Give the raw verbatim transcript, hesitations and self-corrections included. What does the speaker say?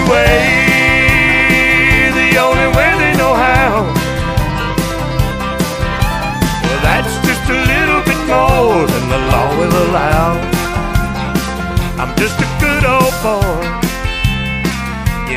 way, the only way they know how. Well, that's just a little bit more than the law will allow. I'm just a good old boy